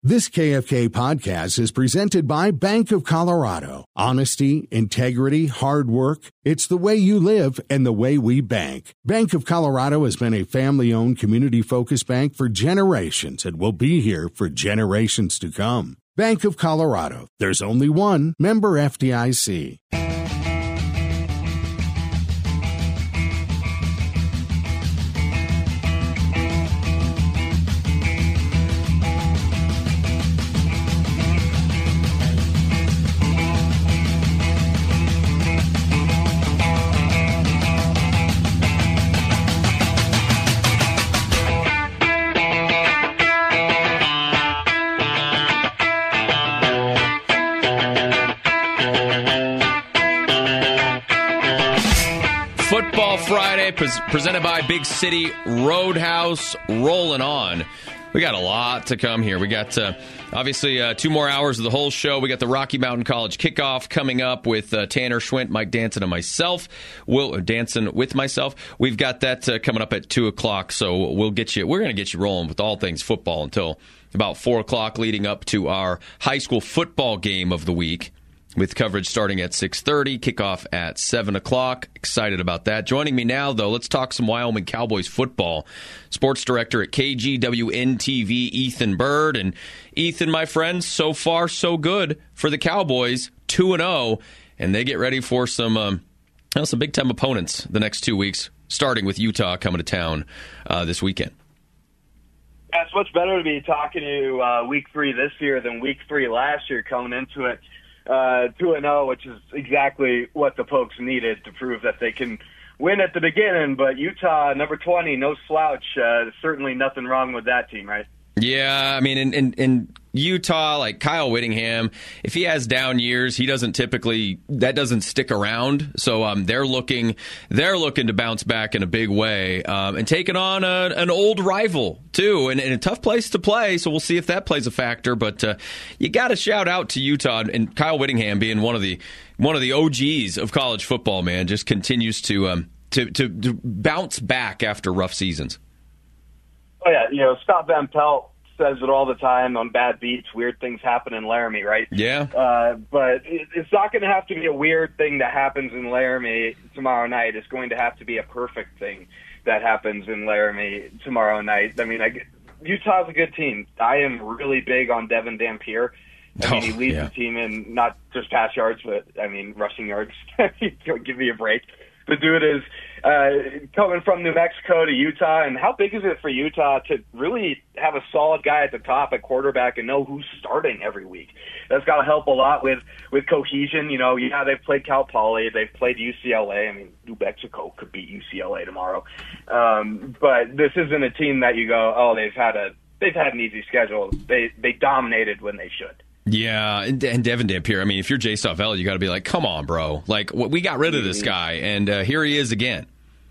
This KFK podcast is presented by Bank of Colorado. Honesty, integrity, hard work. It's the way you live and the way we bank. Bank of Colorado has been a family-owned, community-focused bank for generations and will be here for generations to come. Bank of Colorado. There's only one. Member FDIC. Friday, presented by Big City Roadhouse, rolling on. We got a lot to come here. We got, obviously, 2 more hours of the whole show. We got the Rocky Mountain College kickoff coming up with Tanner Schwint, Mike Danson, and myself. Danson with myself. We've got that coming up at 2 o'clock, so we're going to get you rolling with all things football until about 4 o'clock, leading up to our high school football game of the week, with coverage starting at 6:30, kickoff at 7 o'clock. Excited about that. Joining me now, though, let's talk some Wyoming Cowboys football. Sports director at KGWN-TV, Ethan Bird. And Ethan, my friend, so far so good for the Cowboys, 2-0, and they get ready for some big-time opponents the next 2 weeks, starting with Utah coming to town this weekend. Yeah, it's much better to be talking to you week 3 this year than week 3 last year coming into it. 2-0, which is exactly what the Pokes needed to prove that they can win at the beginning. But Utah, number 20, no slouch. Certainly nothing wrong with that team, right? Yeah, I mean, in Utah, like Kyle Whittingham, if he has down years, that doesn't stick around. So they're looking to bounce back in a big way, and taking on an old rival too, and a tough place to play. So we'll see if that plays a factor. But you got to shout out to Utah, and Kyle Whittingham being one of the OGs of college football. Man, just continues to bounce back after rough seasons. Oh, yeah, Scott Van Pelt says it all the time on bad beats. Weird things happen in Laramie, right? Yeah. But it's not going to have to be a weird thing that happens in Laramie tomorrow night. It's going to have to be a perfect thing that happens in Laramie tomorrow night. I mean, Utah's a good team. I am really big on Devin Dampier. He leads the team in not just pass yards, but, rushing yards. Give me a break. The dude is coming from New Mexico to Utah, and how big is it for Utah to really have a solid guy at the top at quarterback and know who's starting every week? That's got to help a lot with cohesion. They've played Cal Poly, they've played UCLA. New Mexico could beat UCLA tomorrow, but this isn't a team that you go, oh, they've had an easy schedule. They dominated when they should. Yeah, and Devin Dampier, if you're Jay Sawvell, you got to be like, come on, bro. Like, we got rid of this guy, and here he is again.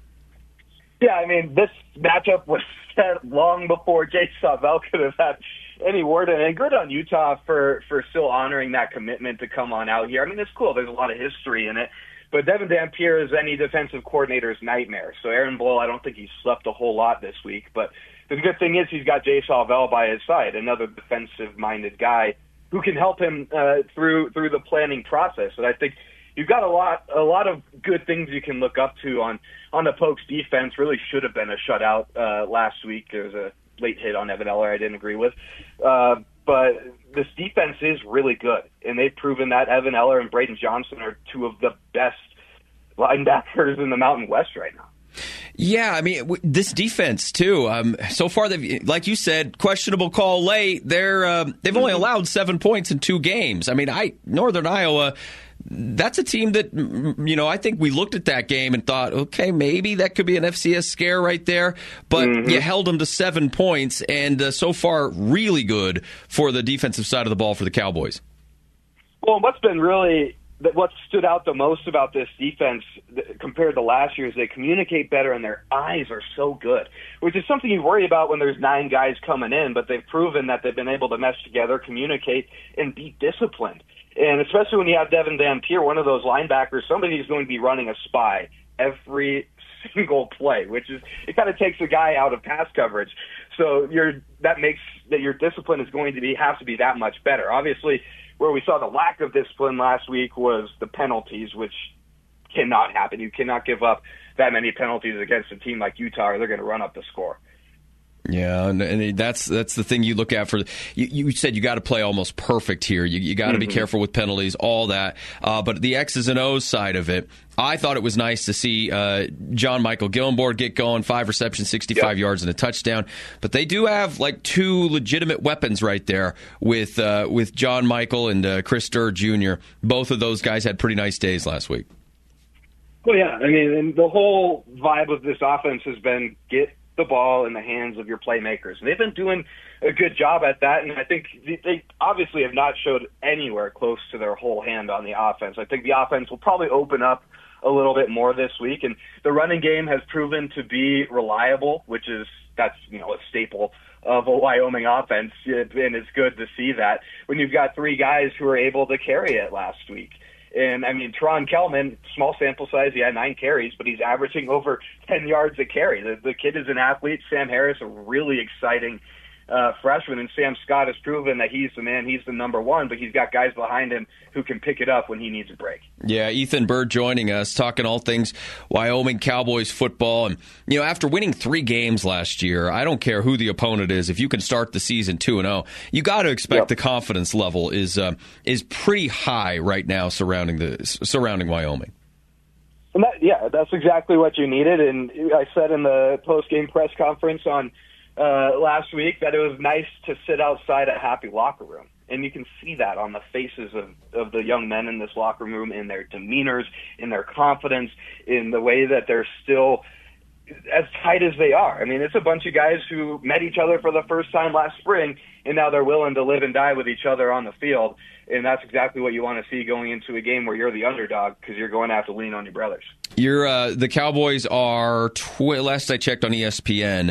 Yeah, this matchup was set long before Jay Sawvell could have had any word in it. And good on Utah for still honoring that commitment to come on out here. It's cool. There's a lot of history in it. But Devin Dampier is any defensive coordinator's nightmare. So Aaron Blow, I don't think he's slept a whole lot this week. But the good thing is he's got Jay Sawvell by his side, another defensive-minded guy who can help him through the planning process. And I think you've got a lot of good things you can look up to on the Pokes defense. Really should have been a shutout last week. There was a late hit on Evan Eller I didn't agree with. But this defense is really good, and they've proven that. Evan Eller and Braden Johnson are 2 of the best linebackers in the Mountain West right now. Yeah, this defense too. So far, they've, like you said, questionable call late. They've only allowed 7 points in 2 games. Northern Iowa, that's a team that I think we looked at that game and thought, okay, maybe that could be an FCS scare right there. But you held them to 7 points, and so far, really good for the defensive side of the ball for the Cowboys. Well, what stood out the most about this defense compared to last year is they communicate better and their eyes are so good, which is something you worry about when there's 9 guys coming in, but they've proven that they've been able to mesh together, communicate, and be disciplined. And especially when you have Devin Dampier, one of those linebackers, somebody is going to be running a spy every single play, which is, it kind of takes a guy out of pass coverage. So that makes that your discipline is going to have to be that much better. Obviously, where we saw the lack of discipline last week was the penalties, which cannot happen. You cannot give up that many penalties against a team like Utah, or they're going to run up the score. Yeah, and that's the thing you look at for. You said you got to play almost perfect here. You got to be careful with penalties, all that. But the X's and O's side of it, I thought it was nice to see John Michael Gillenboard get going, 5 receptions, 65 yards, and a touchdown. But they do have like 2 legitimate weapons right there with John Michael and Chris Sturr Jr. Both of those guys had pretty nice days last week. Well, yeah, I mean, and the whole vibe of this offense has been get the ball in the hands of your playmakers. And they've been doing a good job at that, and I think they obviously have not showed anywhere close to their whole hand on the offense. I think the offense will probably open up a little bit more this week, and the running game has proven to be reliable, that's a staple of a Wyoming offense, and it's good to see that when you've got 3 guys who were able to carry it last week. And, I mean, Teron Kelman, small sample size, he had 9 carries, but he's averaging over 10 yards a carry. The kid is an athlete. Sam Harris, a really exciting freshman, and Sam Scott has proven that he's the man, he's the number one, but he's got guys behind him who can pick it up when he needs a break. Yeah, Ethan Bird joining us, talking all things Wyoming Cowboys football. And, after winning 3 games last year, I don't care who the opponent is, if you can start the season 2-0, you got to expect the confidence level is pretty high right now surrounding Wyoming. And that's exactly what you needed. And I said in the post-game press conference on last week that it was nice to sit outside a happy locker room. And you can see that on the faces of the young men in this locker room, in their demeanors, in their confidence, in the way that they're still as tight as they are. I mean, it's a bunch of guys who met each other for the first time last spring, and now they're willing to live and die with each other on the field. And that's exactly what you want to see going into a game where you're the underdog, because you're going to have to lean on your brothers. The Cowboys are, last I checked on ESPN,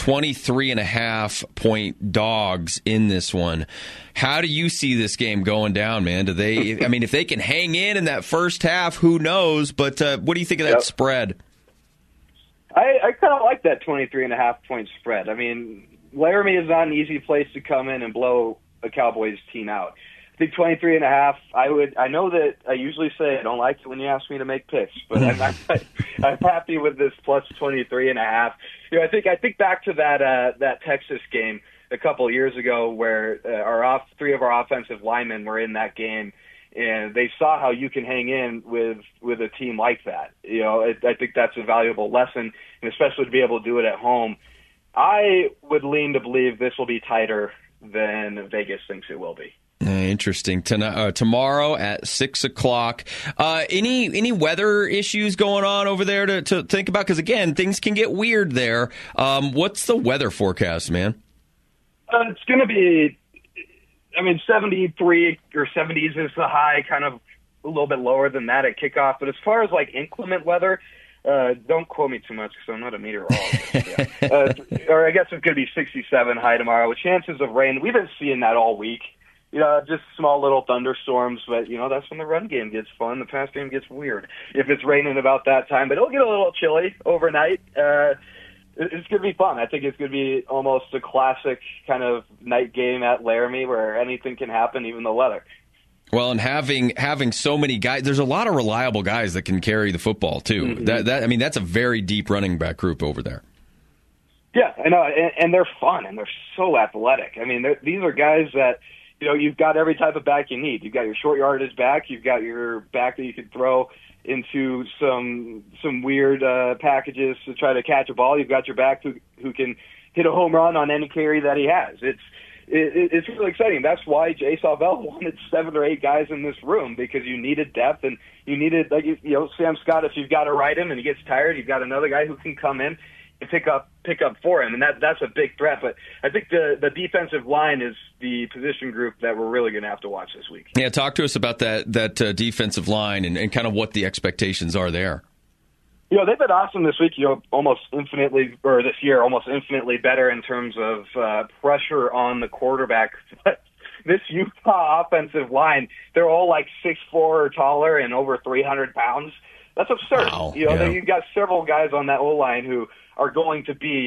23.5-point dogs in this one. How do you see this game going down, man? Do they? I mean, if they can hang in that first half, who knows? But what do you think of that spread? I kind of like that 23.5-point spread. I mean, Laramie is not an easy place to come in and blow a Cowboys team out. I think 23.5. I know that I usually say I don't like it when you ask me to make picks, but I'm happy with this plus 23.5. I think back to that Texas game a couple of years ago where 3 of our offensive linemen were in that game, and they saw how you can hang in with a team like that. I think that's a valuable lesson, and especially to be able to do it at home. I would lean to believe this will be tighter than Vegas thinks it will be. Interesting. Tomorrow at 6:00. Any weather issues going on over there to think about? Because, again, things can get weird there. What's the weather forecast, man? It's going to be, 73 or 70s is the high, kind of a little bit lower than that at kickoff. But as far as, inclement weather, don't quote me too much because I'm not a meteorologist. Or I guess it's going to be 67 high tomorrow with chances of rain. We've been seeing that all week. Just small little thunderstorms, but, that's when the run game gets fun. The pass game gets weird if it's raining about that time. But it'll get a little chilly overnight. It's going to be fun. I think it's going to be almost a classic kind of night game at Laramie where anything can happen, even the weather. Well, and having so many guys, there's a lot of reliable guys that can carry the football, too. Mm-hmm. That's a very deep running back group over there. Yeah, I know, and they're fun, and they're so athletic. These are guys that, you've got every type of back you need. You've got your short yardage back. You've got your back that you could throw into some weird packages to try to catch a ball. You've got your back who can hit a home run on any carry that he has. It's really exciting. That's why Jay Sawvel wanted 7 or 8 guys in this room, because you needed depth, and you needed, Sam Scott, if you've got to ride him and he gets tired, you've got another guy who can come in and pick up for him, and that's a big threat. But I think the defensive line is the position group that we're really going to have to watch this week. Yeah, talk to us about that defensive line and kind of what the expectations are there. They've been awesome this week. This year, almost infinitely better in terms of pressure on the quarterback. But this Utah offensive line, they're all 6'4" or taller and over 300 pounds. That's absurd. Wow. You've got several guys on that O-line who are going to be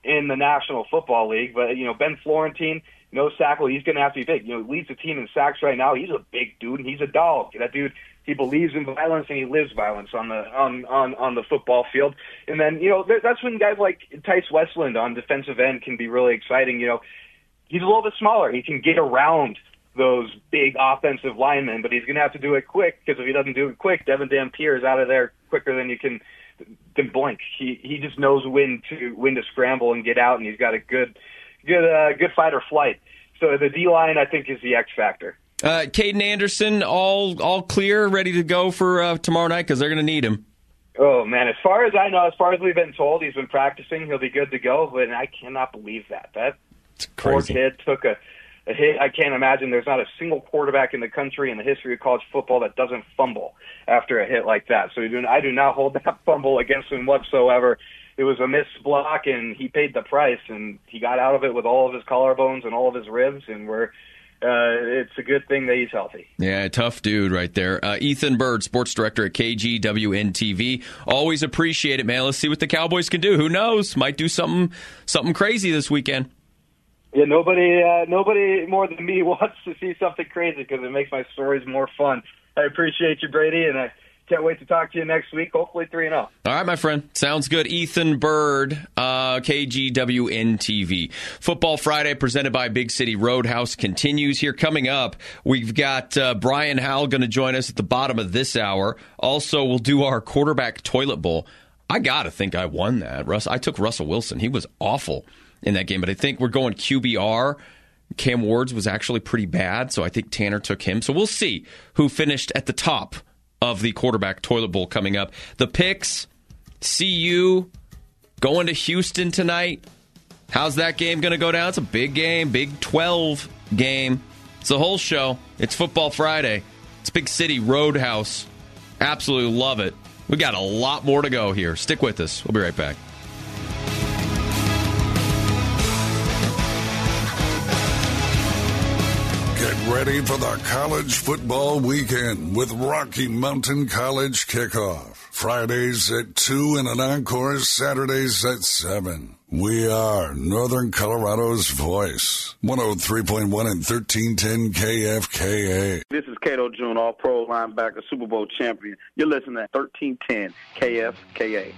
in the National Football League. But, Ben Florentine, no sackle, he's going to have to be big. He leads the team in sacks right now. He's a big dude, and he's a dog. That dude, he believes in violence and he lives violence on the football field. And then, that's when guys like Tice Westland on defensive end can be really exciting. He's a little bit smaller. He can get around those big offensive linemen, but he's going to have to do it quick, because if he doesn't do it quick, Devin Dampier is out of there quicker than you can blink. He just knows when to scramble and get out, and he's got a good fight or flight. So the D-line, I think, is the X factor. Caden Anderson, all clear, ready to go for tomorrow night, because they're going to need him. Oh, man, as far as I know, as far as we've been told, he's been practicing. He'll be good to go, but I cannot believe that. That poor kid took a hit. I can't imagine there's not a single quarterback in the country in the history of college football that doesn't fumble after a hit like that. So I do not hold that fumble against him whatsoever. It was a missed block, and he paid the price, and he got out of it with all of his collarbones and all of his ribs, and it's a good thing that he's healthy. Yeah, tough dude right there. Ethan Bird, sports director at KGWN-TV. Always appreciate it, man. Let's see what the Cowboys can do. Who knows? Might do something crazy this weekend. Yeah, nobody more than me wants to see something crazy, because it makes my stories more fun. I appreciate you, Brady, and I can't wait to talk to you next week, hopefully 3-0. All right, my friend. Sounds good. Ethan Bird, KGWN-TV. Football Friday presented by Big City Roadhouse continues here. Coming up, we've got Brian Howell going to join us at the bottom of this hour. Also, we'll do our quarterback toilet bowl. I got to think I won that. I took Russell Wilson. He was awful in that game, but I think we're going QBR. Cam Ward's was actually pretty bad, so I think Tanner took him. So we'll see who finished at the top of the quarterback toilet bowl coming up. The picks, CU going to Houston tonight. How's that game going to go down? It's a big game, Big 12 game. It's the whole show. It's Football Friday. It's Big City Roadhouse. Absolutely love it. We got a lot more to go here. Stick with us. We'll be right back. Get ready for the college football weekend with Rocky Mountain College Kickoff. Fridays at 2 and an encore Saturdays at 7. We are Northern Colorado's voice. 103.1 and 1310 KFKA. This is Cato June, all-pro linebacker, Super Bowl champion. You're listening to 1310 KFKA.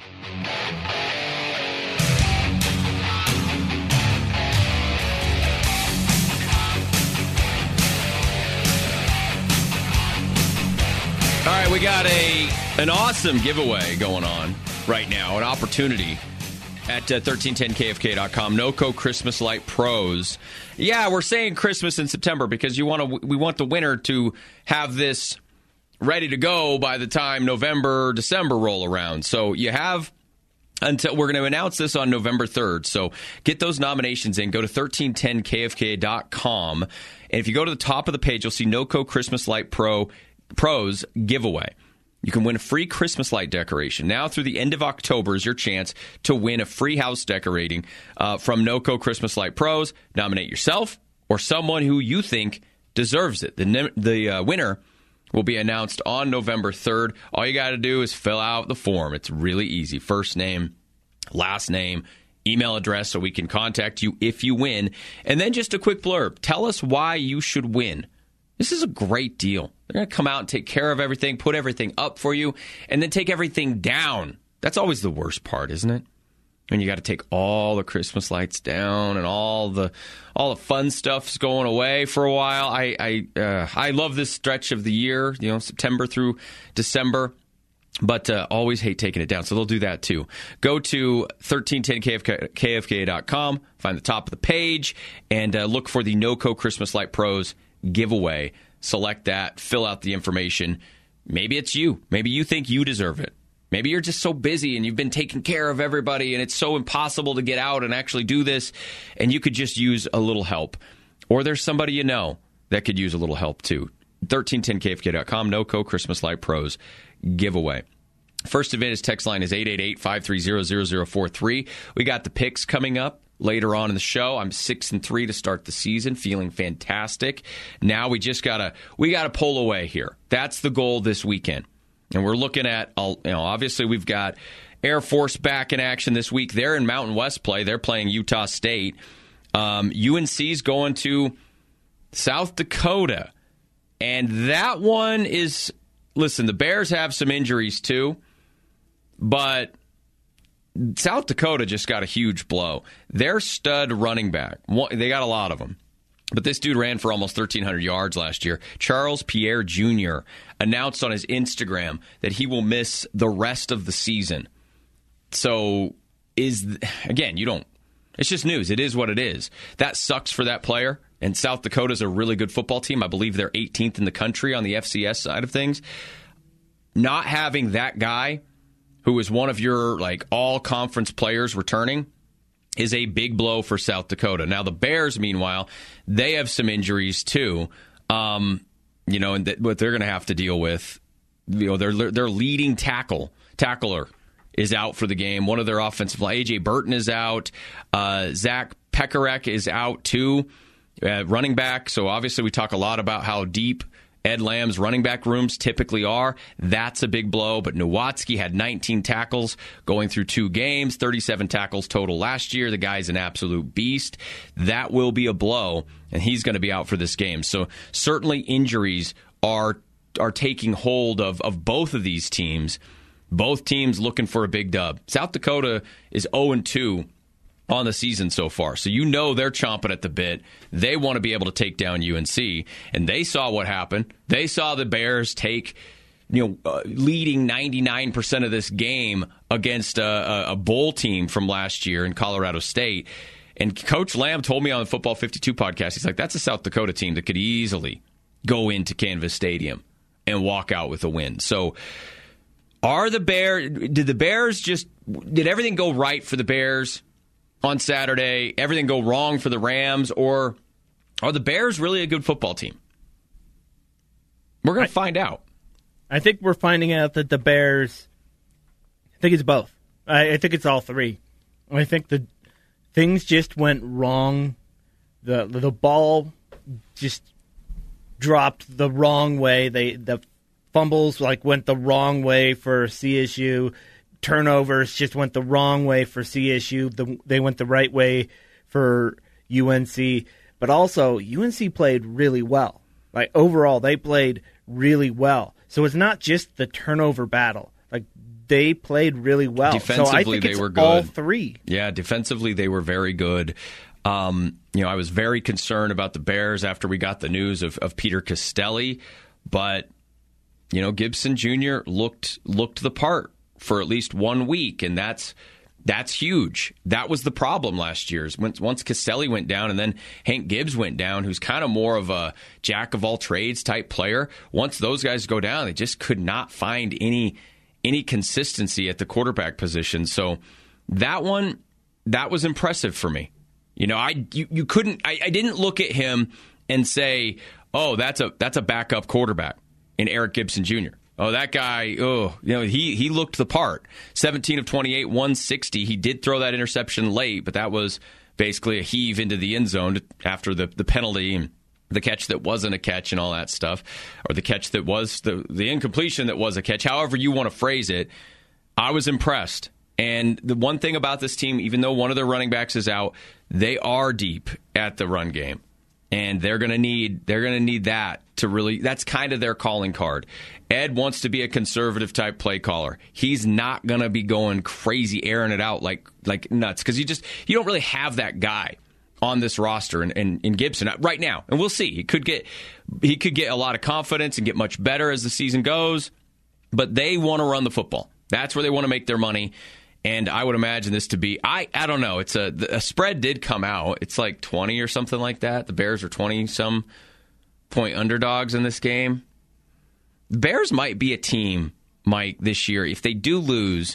All right, we got an awesome giveaway going on right now, an opportunity at 1310kfk.com. NOCO Christmas Light Pros. Yeah, we're saying Christmas in September because we want the winner to have this ready to go by the time November, December roll around. So you have until we're going to announce this on November 3rd. So get those nominations in. Go to 1310kfk.com. And if you go to the top of the page, you'll see NOCO Christmas Light Pros giveaway. You can win a free Christmas light decoration. Now through the end of October is your chance to win a free house decorating from NOCO Christmas Light Pros. Nominate yourself or someone who you think deserves it. The winner will be announced on November 3rd. All you got to do is fill out the form. It's really easy. First name, last name, email address so we can contact you if you win. And then just a quick blurb. Tell us why you should win. This is a great deal. They're going to come out and take care of everything, put everything up for you, and then take everything down. That's always the worst part, isn't it? When you got to take all the Christmas lights down and all the fun stuff's going away for a while. I love this stretch of the year, September through December, but always hate taking it down. So they'll do that too. Go to 1310kfk.com, find the top of the page, and look for the NOCO Christmas Light Pros giveaway. Select that, fill out the information. Maybe it's you. Maybe you think you deserve it. Maybe you're just so busy and you've been taking care of everybody and it's so impossible to get out and actually do this, and you could just use a little help. Or there's somebody you know that could use a little help too. 1310kfk.com, NOCO Christmas Light Pros giveaway. First event is text line is 888-530-0043. We got the picks coming up later on in the show. I'm 6-3 to start the season, feeling fantastic. Now we gotta pull away here. That's the goal this weekend. And we're looking at, obviously we've got Air Force back in action this week. They're in Mountain West play. They're playing Utah State. UNC's going to South Dakota. And that one is, listen, the Bears have some injuries too, but South Dakota just got a huge blow. Their stud running back, they got a lot of them, but this dude ran for almost 1,300 yards last year. Charles Pierre Jr. announced on his Instagram that he will miss the rest of the season. So, again, it's just news. It is what it is. That sucks for that player. And South Dakota's a really good football team. I believe they're 18th in the country on the FCS side of things. Not having that guy, who is one of your all-conference players returning, is a big blow for South Dakota. Now, the Bears, meanwhile, they have some injuries too. And what they're going to have to deal with, their leading tackler is out for the game. One of their offensive line, A.J. Burton, is out. Zach Pekarek is out too. Running back, so obviously we talk a lot about how deep Ed Lamb's running back rooms typically are. That's a big blow, but Nowatzki had 19 tackles going through 2 games, 37 tackles total last year. The guy's an absolute beast. That will be a blow, and he's going to be out for this game. So certainly injuries are taking hold of both of these teams. Both teams looking for a big dub. South Dakota is 0-2 on the season so far. So they're chomping at the bit. They want to be able to take down UNC, and they saw what happened. They saw the Bears take, leading 99% of this game against a bowl team from last year in Colorado State. And Coach Lamb told me on the Football 52 podcast, he's like, that's a South Dakota team that could easily go into Canvas Stadium and walk out with a win. So did everything go right for the Bears on Saturday, everything go wrong for the Rams, or are the Bears really a good football team? We're going to find out. I think we're finding out that the Bears, I think it's both. I think it's all three. I think the things just went wrong. The ball just dropped the wrong way. The fumbles went the wrong way for CSU. Turnovers just went the wrong way for CSU. They went the right way for UNC. But also, UNC played really well. Overall, they played really well. So it's not just the turnover battle. They played really well. Defensively, so I think they it's were good. All three. Yeah, defensively, they were very good. I was very concerned about the Bears after we got the news of Peter Costelli. But, Gibson Jr. looked the part for at least 1 week, and that's huge. That was the problem last year. Once Caselli went down and then Hank Gibbs went down, who's kind of more of a jack-of-all-trades type player, once those guys go down, they just could not find any consistency at the quarterback position. So that was impressive for me. I didn't look at him and say, oh, that's a backup quarterback in Eric Gibson Jr. Oh, that guy, he looked the part. 17 of 28, 160. He did throw that interception late, but that was basically a heave into the end zone after the penalty and the catch that wasn't a catch and all that stuff, or the catch that was the incompletion that was a catch. However you want to phrase it, I was impressed. And the one thing about this team, even though one of their running backs is out, they are deep at the run game. And they're going to need that to really, that's kind of their calling card. Ed wants to be a conservative type play caller. He's not going to be going crazy, airing it out like nuts, because you don't really have that guy on this roster in Gibson right now. And we'll see. He could get a lot of confidence and get much better as the season goes. But they want to run the football. That's where they want to make their money. And I would imagine this to be, I don't know, it's a spread did come out. It's 20 or something like that. The Bears are 20-some point underdogs in this game. The Bears might be a team, Mike, this year. If they do lose,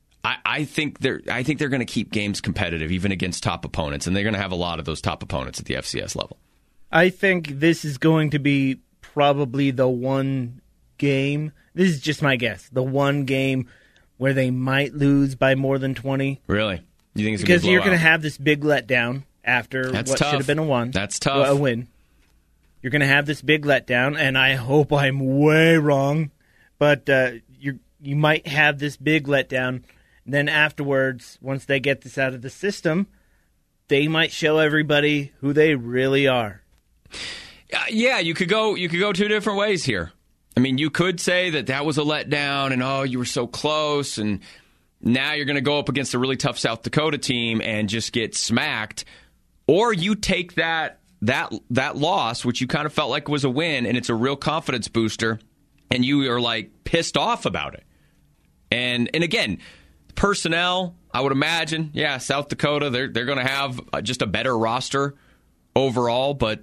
I think they're going to keep games competitive, even against top opponents, and they're going to have a lot of those top opponents at the FCS level. I think this is going to be probably the one game, this is just my guess, the one game where they might lose by more than 20. Really? You think it's because you're going to have this big letdown after That's what tough. should have been a win. That's tough. A win. You're going to have this big letdown, and I hope I'm way wrong, but you might have this big letdown, And then afterwards, once they get this out of the system, they might show everybody who they really are. Yeah, you could go two different ways here. I mean, you could say that was a letdown and, oh, you were so close, and now you're going to go up against a really tough South Dakota team and just get smacked. Or you take that loss, which you kind of felt like was a win, and it's a real confidence booster, and you are, like, pissed off about it. And again, personnel, I would imagine, yeah, South Dakota, they're going to have just a better roster overall, but,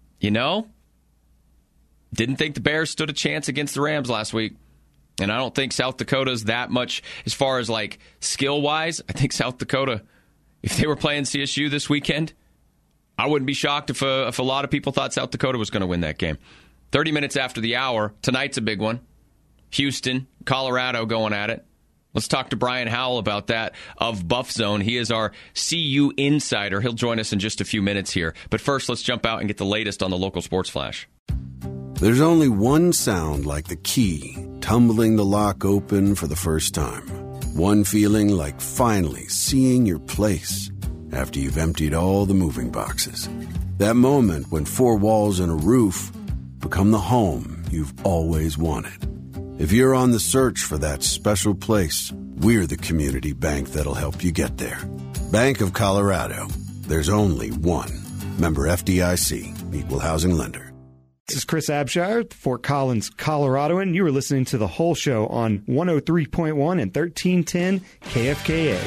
didn't think the Bears stood a chance against the Rams last week. And I don't think South Dakota's that much as far as, like, skill-wise. I think South Dakota, if they were playing CSU this weekend, I wouldn't be shocked if a lot of people thought South Dakota was going to win that game. 30 minutes after the hour, tonight's a big one. Houston, Colorado going at it. Let's talk to Brian Howell about that of Buff Zone. He is our CU insider. He'll join us in just a few minutes here. But first, let's jump out and get the latest on the local sports flash. There's only one sound like the key tumbling the lock open for the first time. One feeling like finally seeing your place after you've emptied all the moving boxes. That moment when four walls and a roof become the home you've always wanted. If you're on the search for that special place, we're the community bank that'll help you get there. Bank of Colorado. There's only one. Member FDIC. Equal housing lender. This is Chris Abshire, Fort Collins, Coloradoan. You were listening to the whole show on 103.1 and 1310 KFKA.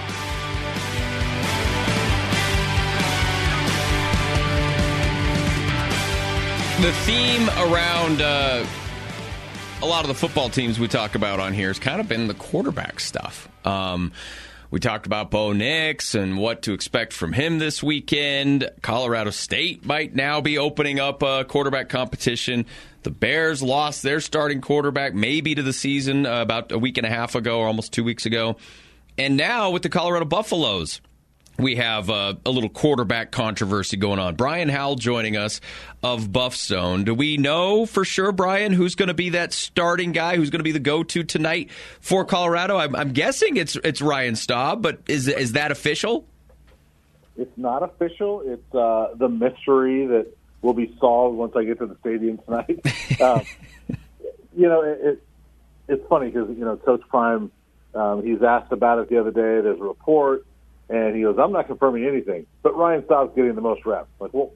The theme around a lot of the football teams we talk about on here has kind of been the quarterback stuff. We talked about Bo Nix and what to expect from him this weekend. Colorado State might now be opening up a quarterback competition. The Bears lost their starting quarterback maybe to the season about a week and a half ago or almost 2 weeks ago. And now with the Colorado Buffaloes, we have a little quarterback controversy going on. Brian Howell joining us of Buff Zone. Do we know for sure, Brian, who's going to be that starting guy, who's going to be the go-to tonight for Colorado? I'm guessing it's Ryan Staub, but is that official? It's not official. It's the mystery that will be solved once I get to the stadium tonight. It's funny because, Coach Prime, he's asked about it the other day. There's a report. And he goes, I'm not confirming anything, but Ryan Staub's getting the most reps. Like, well,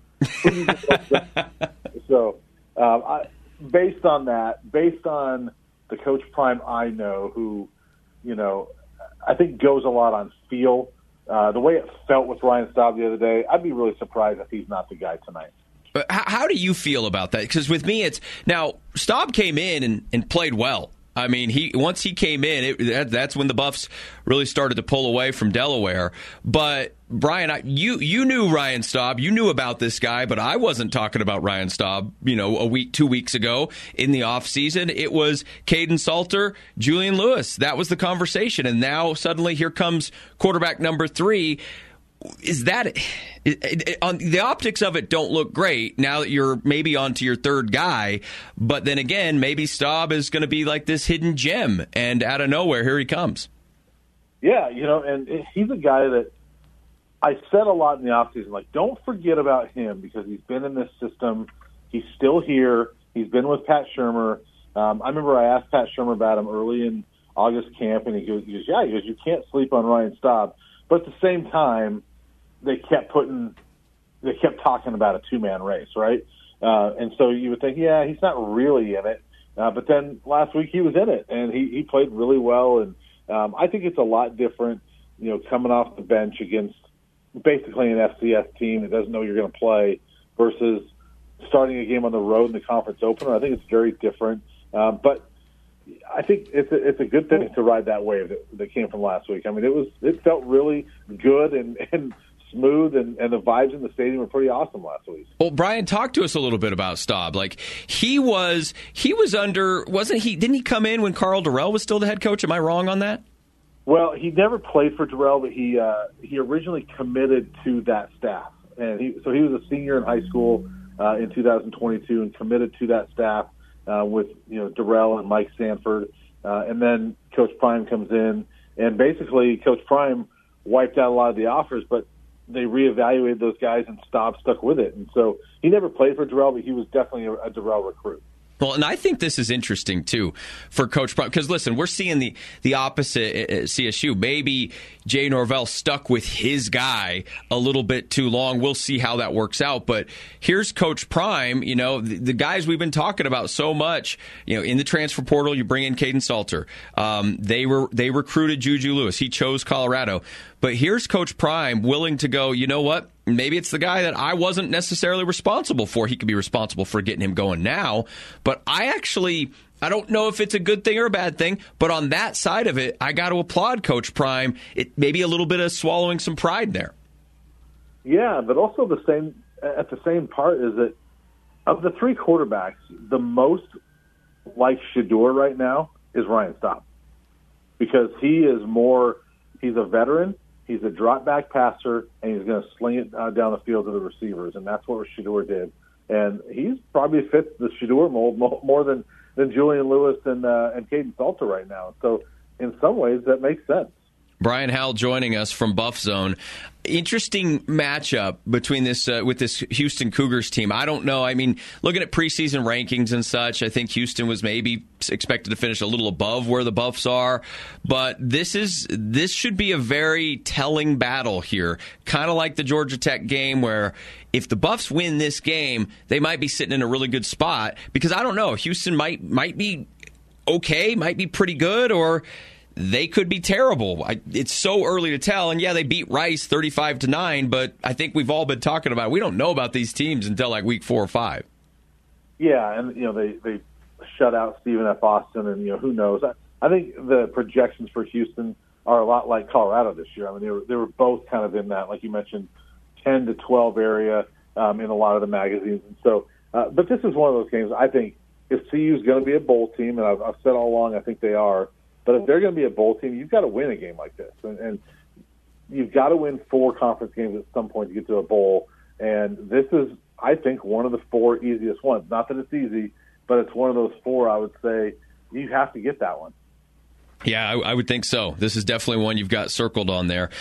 so based on that, based on the Coach Prime I know, who, I think goes a lot on feel, the way it felt with Ryan Staub the other day, I'd be really surprised if he's not the guy tonight. But how do you feel about that? Because with me, now Staub came in and played well. I mean, once he came in, that's when the Buffs really started to pull away from Delaware. But, Brian, you knew Ryan Staub. You knew about this guy, but I wasn't talking about Ryan Staub, 2 weeks ago in the offseason. It was Caden Salter, Julian Lewis. That was the conversation. And now suddenly here comes quarterback number 3. Is that on the optics of it don't look great now that you're maybe onto your third guy, but then again, maybe Staub is going to be like this hidden gem, and out of nowhere, here he comes. Yeah, and he's a guy that I said a lot in the offseason, like, don't forget about him because he's been in this system. He's still here. He's been with Pat Shurmur. I remember I asked Pat Shurmur about him early in August camp, and he goes, you can't sleep on Ryan Staub. But at the same time, they kept talking about a two-man race, right? And so you would think, yeah, he's not really in it. But then last week he was in it, and he played really well. And I think it's a lot different, coming off the bench against basically an FCS team that doesn't know you're going to play versus starting a game on the road in the conference opener. I think it's very different. But I think it's a good thing to ride that wave that came from last week. I mean, it felt really good and smooth, and the vibes in the stadium were pretty awesome last week. Well, Brian, talk to us a little bit about Staub. Like, he was under, wasn't he? Didn't he come in when Carl Durrell was still the head coach? Am I wrong on that? Well, he never played for Durrell, but he originally committed to that staff, and he was a senior in high school in 2022 and committed to that staff with Durrell and Mike Sanford, and then Coach Prime comes in And basically, Coach Prime wiped out a lot of the offers, but they reevaluated those guys and Staub stuck with it. And so he never played for Dorrell, but he was definitely a Dorrell recruit. Well, and I think this is interesting, too, for Coach Prime. Because, listen, we're seeing the opposite at CSU. Maybe Jay Norvell stuck with his guy a little bit too long. We'll see how that works out. But here's Coach Prime, the guys we've been talking about so much, in the transfer portal, you bring in Caden Salter. They recruited Juju Lewis. He chose Colorado. But here's Coach Prime willing to go, you know what? Maybe it's the guy that I wasn't necessarily responsible for. He could be responsible for getting him going now. But I don't know if it's a good thing or a bad thing. But on that side of it, I got to applaud Coach Prime. It maybe a little bit of swallowing some pride there. Yeah, but also at the same part is that of the three quarterbacks, the most like Shedeur right now is Ryan Staub. Because he's a veteran. He's a drop-back passer, and he's going to sling it down the field to the receivers, and that's what Shedeur did. And he's probably fits the Shedeur mold more than Julian Lewis and Caden Salter right now. So in some ways, that makes sense. Brian Howell joining us from Buff Zone. Interesting matchup between this with this Houston Cougars team. I don't know. I mean, looking at preseason rankings and such, I think Houston was maybe expected to finish a little above where the Buffs are. But this should be a very telling battle here, kind of like the Georgia Tech game, where if the Buffs win this game, they might be sitting in a really good spot. Because I don't know, Houston might be okay, might be pretty good, or they could be terrible. It's so early to tell. And yeah, they beat Rice 35-9, but I think we've all been talking about it. We don't know about these teams until like week 4 or 5. Yeah, and they shut out Stephen F. Austin, and who knows? I think the projections for Houston are a lot like Colorado this year. I mean, they were both kind of in that, like you mentioned, 10 to 12 area in a lot of the magazines. And so, but this is one of those games. I think if CU is going to be a bowl team, and I've said all along, I think they are. But if they're going to be a bowl team, you've got to win a game like this. And you've got to win 4 conference games at some point to get to a bowl. And this is, I think, one of the 4 easiest ones. Not that it's easy, but it's one of those 4 I would say you have to get that one. Yeah, I would think so. This is definitely one you've got circled on there.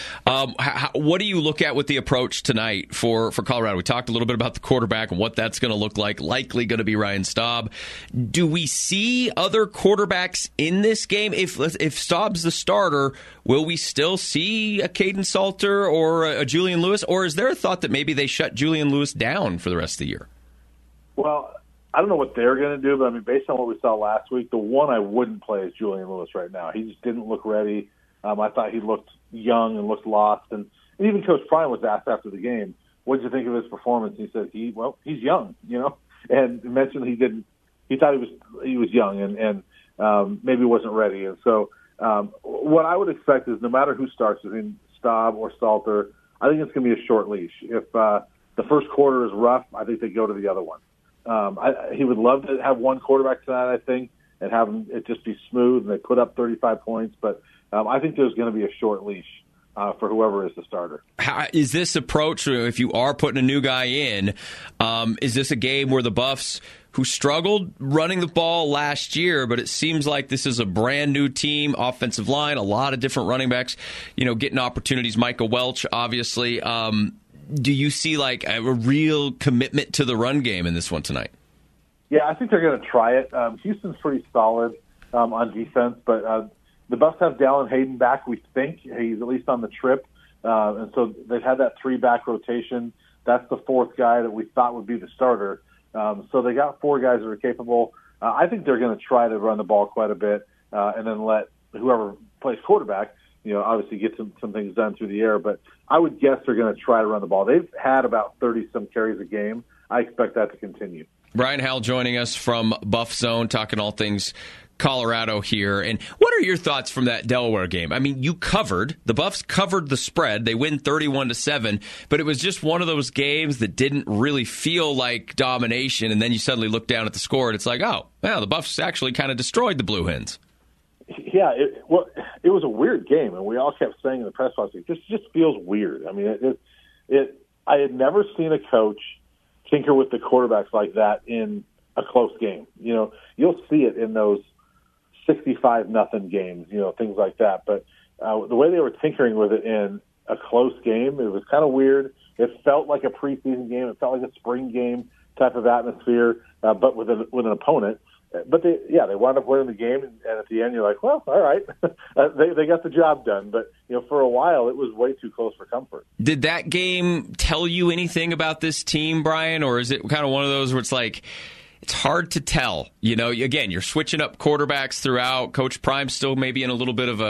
What do you look at with the approach tonight for Colorado? We talked a little bit about the quarterback and what that's going to look like. Likely going to be Ryan Staub. Do we see other quarterbacks in this game? If Staub's the starter, will we still see a Caden Salter or a Julian Lewis? Or is there a thought that maybe they shut Julian Lewis down for the rest of the year? Well, I don't know what they're going to do, but I mean, based on what we saw last week, the one I wouldn't play is Julian Lewis right now. He just didn't look ready. I thought he looked young and looked lost. And even Coach Prime was asked after the game, what did you think of his performance? And he said, he's young, and mentioned he thought he was young and maybe wasn't ready. And so what I would expect is no matter who starts, between Staub or Salter, I think it's going to be a short leash. If the first quarter is rough, I think they go to the other one. He would love to have one quarterback tonight, I think, and have it just be smooth and they put up 35 points. But I think there's going to be a short leash for whoever is the starter. How, is this approach, if you are putting a new guy in, is this a game where the Buffs, who struggled running the ball last year, but it seems like this is a brand new team, offensive line, a lot of different running backs, getting opportunities, Micah Welch, obviously. Do you see like a real commitment to the run game in this one tonight? Yeah, I think they're going to try it. Houston's pretty solid on defense, but the Buffs have Dallin Hayden back, we think. He's at least on the trip. And so they've had that 3-back rotation. That's the 4th guy that we thought would be the starter. So they got 4 guys that are capable. I think they're going to try to run the ball quite a bit and then let whoever plays quarterback, obviously get some things done through the air. But I would guess they're going to try to run the ball. They've had about 30-some carries a game. I expect that to continue. Brian Howell joining us from Buff Zone, talking all things Colorado here. And what are your thoughts from that Delaware game? I mean, the Buffs covered the spread. They win 31-7, but it was just one of those games that didn't really feel like domination. And then you suddenly look down at the score and it's like, oh, wow, the Buffs actually kind of destroyed the Blue Hens. Yeah, it was a weird game, and we all kept saying in the press box, this just feels weird. I mean, I had never seen a coach tinker with the quarterbacks like that in a close game. You'll see it in those 65-0 games, things like that. But the way they were tinkering with it in a close game, it was kind of weird. It felt like a preseason game. It felt like a spring game type of atmosphere, but with an opponent. But they wound up winning the game, and at the end you're like, well, all right, they got the job done. But for a while it was way too close for comfort. Did that game tell you anything about this team, Brian, or is it kind of one of those where it's like it's hard to tell? Again, you're switching up quarterbacks throughout. Coach Prime's still maybe in a little bit of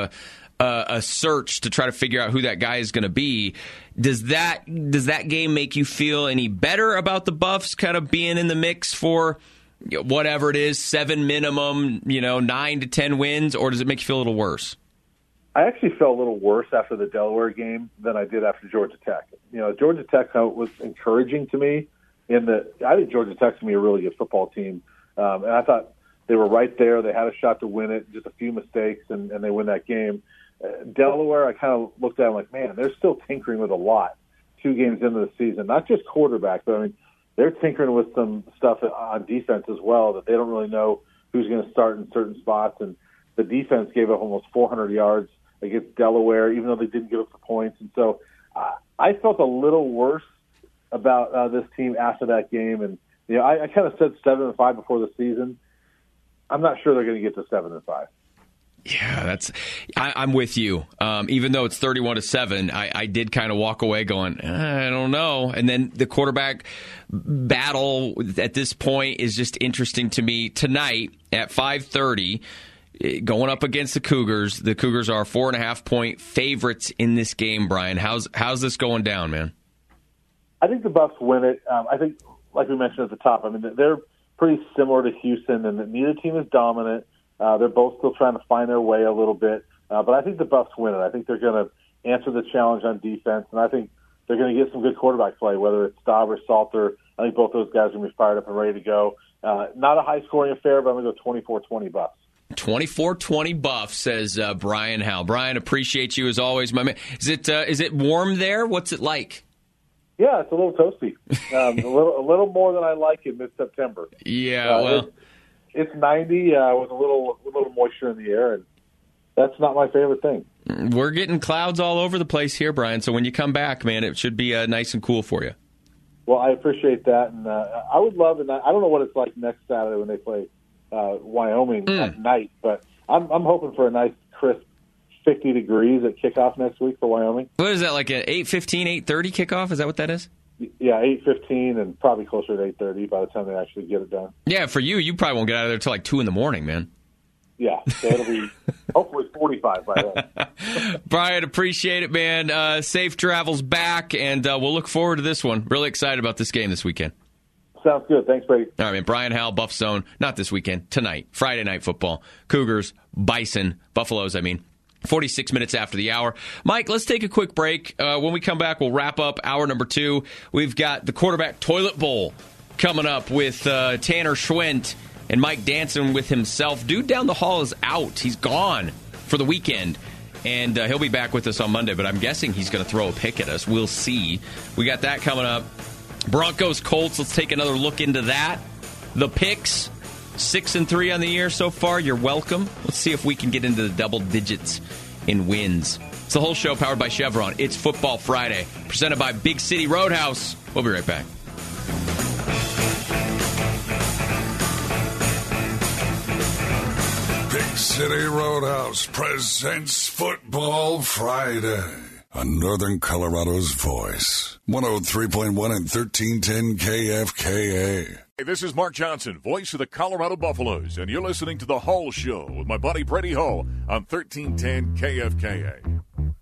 a search to try to figure out who that guy is going to be. Does that game make you feel any better about the Buffs kind of being in the mix for whatever it is, 7 minimum, 9 to 10 wins, or does it make you feel a little worse? I actually felt a little worse after the Delaware game than I did after Georgia Tech. Georgia Tech was encouraging to me in that I think Georgia Tech's going to be a really good football team. And I thought they were right there. They had a shot to win it, just a few mistakes, and they win that game. Delaware, I kind of looked at them like, man, they're still tinkering with a lot 2 games into the season. Not just quarterback, but I mean, they're tinkering with some stuff on defense as well that they don't really know who's going to start in certain spots. And the defense gave up almost 400 yards against Delaware, even though they didn't give up the points. And so I felt a little worse about this team after that game. And I kind of said 7-5 before the season. I'm not sure they're going to get to 7-5. Yeah, I'm with you. Even though it's 31-7, I did kind of walk away going, I don't know. And then the quarterback battle at this point is just interesting to me. Tonight at 5:30, going up against the Cougars. The Cougars are 4.5-point favorites in this game. Brian, how's this going down, man? I think the Buffs win it. I think, like we mentioned at the top, I mean they're pretty similar to Houston, and that neither team is dominant. They're both still trying to find their way a little bit. But I think the Buffs win it. I think they're going to answer the challenge on defense, and I think they're going to get some good quarterback play, whether it's Staub or Salter. I think both those guys are going to be fired up and ready to go. Not a high-scoring affair, but I'm going to go 24-20 Buffs. 24-20 Buffs, says Brian Howell. Brian, appreciate you as always, my man. Is it warm there? What's it like? Yeah, it's a little toasty. A little more than I like in mid-September. Yeah, It's 90 with a little moisture in the air, and that's not my favorite thing. We're getting clouds all over the place here, Brian, so when you come back, man, it should be nice and cool for you. Well, I appreciate that, and I would love, and I don't know what it's like next Saturday when they play Wyoming at night, but I'm hoping for a nice, crisp 50 degrees at kickoff next week for Wyoming. What is that, like an 8:15, 8:30 kickoff? Is that what that is? Yeah, 8:15 and probably closer to 8:30 by the time they actually get it done. Yeah, for you probably won't get out of there till like 2 in the morning, man. Yeah, so it'll be hopefully 45 by then. Brian, appreciate it, man. Safe travels back, and we'll look forward to this one. Really excited about this game this weekend. Sounds good. Thanks, Brady. All right, man. Brian Howell, Buff Zone. Not this weekend. Tonight. Friday Night Football. Cougars, Bison, Buffaloes, 46 minutes after the hour. Mike, let's take a quick break. When we come back, we'll wrap up hour number 2. We've got the Quarterback Toilet Bowl coming up with Tanner Schwent and Mike Danson with himself. Dude down the hall is out. He's gone for the weekend. And he'll be back with us on Monday, but I'm guessing he's going to throw a pick at us. We'll see. We got that coming up. Broncos, Colts, let's take another look into that. The picks, 6-3 on the year so far. You're welcome. Let's see if we can get into the double digits in wins. It's the whole show powered by Chevron. It's Football Friday, presented by Big City Roadhouse. We'll be right back. Big City Roadhouse presents Football Friday on Northern Colorado's voice. 103.1 and 1310 KFKA. Hey, this is Mark Johnson, voice of the Colorado Buffaloes, and you're listening to The Hull Show with my buddy Brady Hull on 1310 KFKA.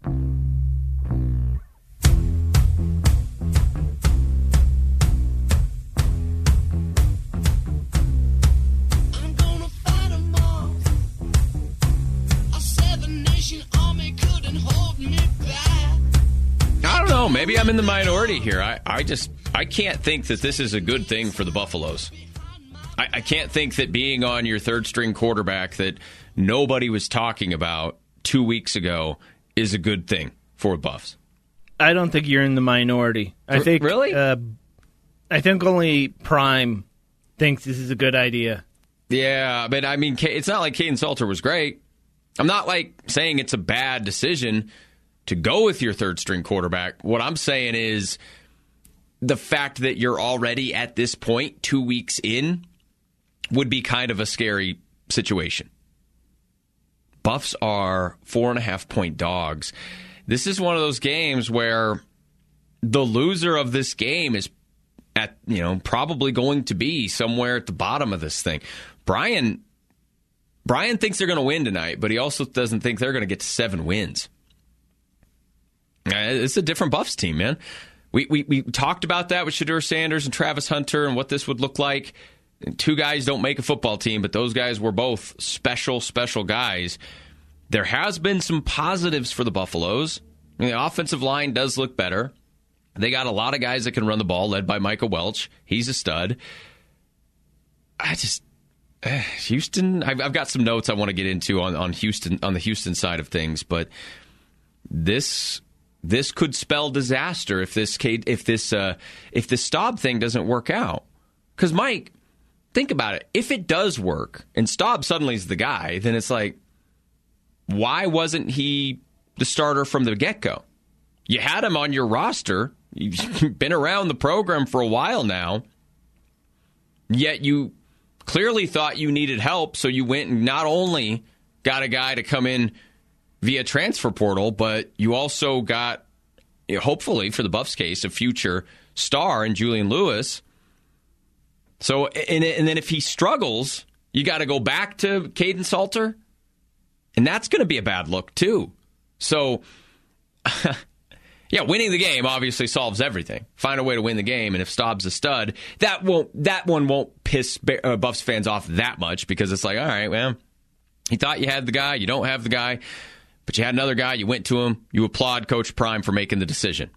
I don't know. Maybe I'm in the minority here. I can't think that this is a good thing for the Buffaloes. I can't think that being on your third-string quarterback that nobody was talking about 2 weeks ago is a good thing for Buffs. I don't think you're in the minority. I think really. I think only Prime thinks this is a good idea. Yeah, but I mean, it's not like Caden Salter was great. I'm not saying it's a bad decision to go with your third string quarterback. What I'm saying is the fact that you're already at this point 2 weeks in would be kind of a scary situation. Buffs are 4.5-point dogs. This is one of those games where the loser of this game is probably going to be somewhere at the bottom of this thing. Brian thinks they're going to win tonight, but he also doesn't think they're going to get to 7 wins. It's a different Buffs team, man. We talked about that with Shedeur Sanders and Travis Hunter and what this would look like. 2 guys don't make a football team, but those guys were both special guys. There has been some positives for the Buffaloes. The offensive line does look better. They got a lot of guys that can run the ball, led by Micah Welch. He's a stud. Houston, I've got some notes I want to get into on Houston, on the Houston side of things, but this could spell disaster if this Staub thing doesn't work out. Because Mike, think about it. If it does work and Staub suddenly is the guy, then it's like, why wasn't he the starter from the get-go? You had him on your roster. You've been around the program for a while now. Yet you clearly thought you needed help, so you went and not only got a guy to come in via transfer portal, but you also got, hopefully for the Buffs case, a future star in Julian Lewis. So, and then if he struggles, you got to go back to Caden Salter, and that's going to be a bad look too. So, yeah, winning the game obviously solves everything. Find a way to win the game, and if Staub's a stud, that one won't piss Buffs fans off that much, because it's like, all right, well, you thought you had the guy, you don't have the guy, but you had another guy, you went to him, you applaud Coach Prime for making the decision.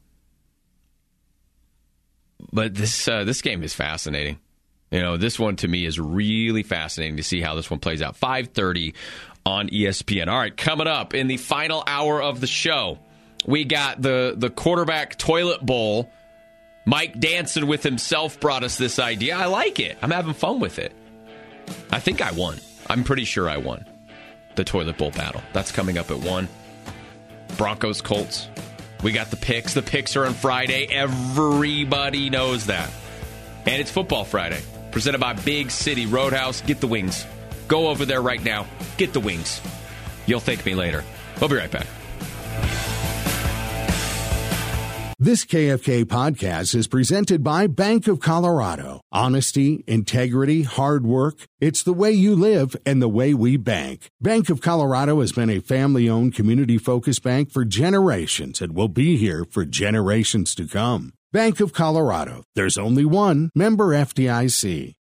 But this game is fascinating. This one to me is really fascinating to see how this one plays out. 5:30 on ESPN. All right, coming up in the final hour of the show, we got the quarterback toilet bowl. Mike Danson with himself brought us this idea. I like it. I'm having fun with it. I think I won. I'm pretty sure I won the toilet bowl battle. That's coming up at 1. Broncos, Colts. We got the picks. The picks are on Friday. Everybody knows that. And it's Football Friday, presented by Big City Roadhouse. Get the wings. Go over there right now. Get the wings. You'll thank me later. We'll be right back. This KFK podcast is presented by Bank of Colorado. Honesty, integrity, hard work. It's the way you live and the way we bank. Bank of Colorado has been a family-owned, community-focused bank for generations and will be here for generations to come. Bank of Colorado. There's only one. Member FDIC.